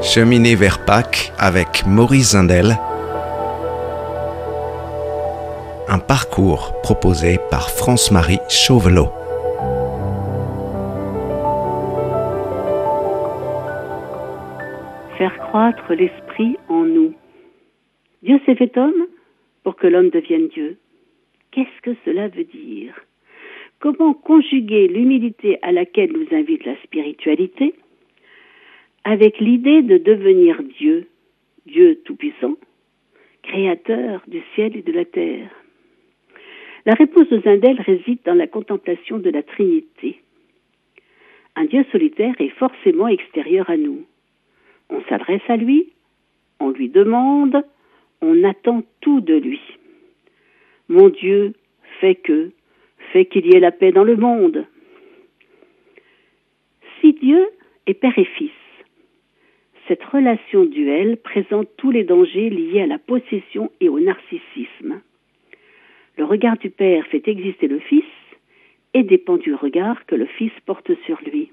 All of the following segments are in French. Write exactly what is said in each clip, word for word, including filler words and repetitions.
Cheminer vers Pâques avec Maurice Zindel. Un parcours proposé par France-Marie Chauvelot. Faire croître l'esprit en nous. Dieu s'est fait homme pour que l'homme devienne Dieu. Qu'est-ce que cela veut dire? Comment conjuguer l'humilité à laquelle nous invite la spiritualité avec l'idée de devenir Dieu, Dieu tout-puissant, créateur du ciel et de la terre? La réponse de Zindel réside dans la contemplation de la Trinité. Un Dieu solitaire est forcément extérieur à nous. On s'adresse à lui, on lui demande, on attend tout de lui. Mon Dieu fait que, fait qu'il y ait la paix dans le monde. Si Dieu est Père et Fils, cette relation duelle présente tous les dangers liés à la possession et au narcissisme. Le regard du Père fait exister le Fils et dépend du regard que le Fils porte sur lui.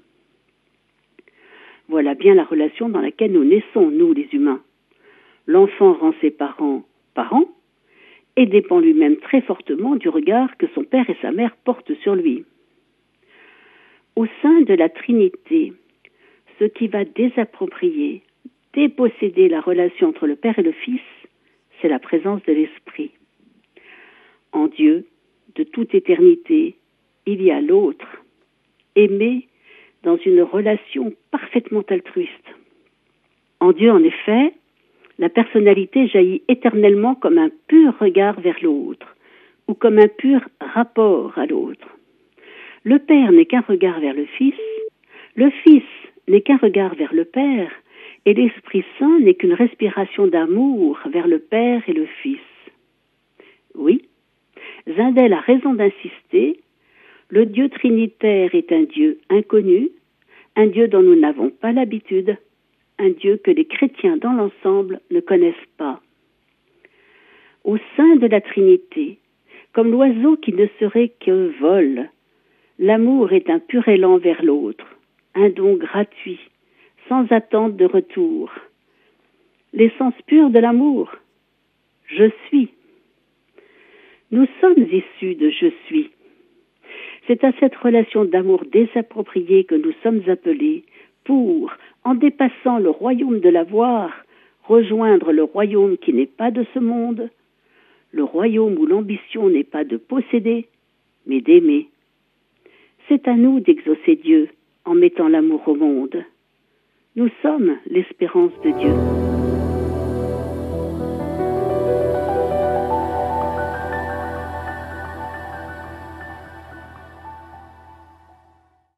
Voilà bien la relation dans laquelle nous naissons, nous les humains. L'enfant rend ses parents parents et dépend lui-même très fortement du regard que son père et sa mère portent sur lui. Au sein de la Trinité, ce qui va désapproprier, déposséder la relation entre le Père et le Fils, c'est la présence de l'Esprit. En Dieu, de toute éternité, il y a l'autre, aimé dans une relation parfaitement altruiste. En Dieu, en effet, la personnalité jaillit éternellement comme un pur regard vers l'autre, ou comme un pur rapport à l'autre. Le Père n'est qu'un regard vers le Fils, le Fils n'est qu'un regard vers le Père, et l'Esprit Saint n'est qu'une respiration d'amour vers le Père et le Fils. Oui, Zindel a raison d'insister, le Dieu trinitaire est un Dieu inconnu, un Dieu dont nous n'avons pas l'habitude, un Dieu que les chrétiens dans l'ensemble ne connaissent pas. Au sein de la Trinité, comme l'oiseau qui ne serait que vol, l'amour est un pur élan vers l'autre, un don gratuit, sans attente de retour. L'essence pure de l'amour, je suis. Nous sommes issus de je suis. C'est à cette relation d'amour désappropriée que nous sommes appelés pour, en dépassant le royaume de l'avoir, rejoindre le royaume qui n'est pas de ce monde, le royaume où l'ambition n'est pas de posséder, mais d'aimer. C'est à nous d'exaucer Dieu en mettant l'amour au monde. Nous sommes l'espérance de Dieu.